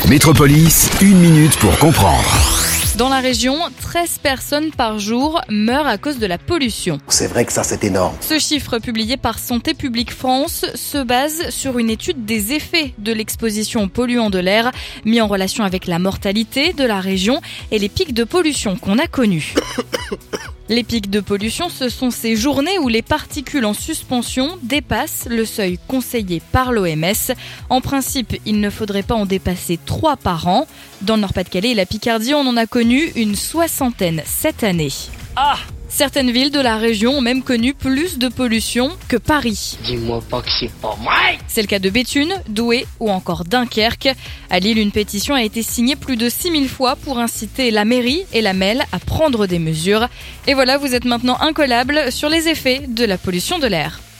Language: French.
Métropolis, 1 minute pour comprendre. Dans la région, 13 personnes par jour meurent à cause de la pollution. C'est vrai que ça, c'est énorme. Ce chiffre publié par Santé publique France se base sur une étude des effets de l'exposition aux polluants de l'air, mis en relation avec la mortalité de la région et les pics de pollution qu'on a connus. Les pics de pollution, ce sont ces journées où les particules en suspension dépassent le seuil conseillé par l'OMS. En principe, il ne faudrait pas en dépasser 3 par an. Dans le Nord-Pas-de-Calais et la Picardie, on en a connu une 60aine cette année. Certaines villes de la région ont même connu plus de pollution que Paris. Dis-moi pas que c'est pas vrai. C'est le cas de Béthune, Douai ou encore Dunkerque. À Lille, une pétition a été signée plus de 6000 fois pour inciter la mairie et la MEL à prendre des mesures. Et voilà, vous êtes maintenant incollables sur les effets de la pollution de l'air.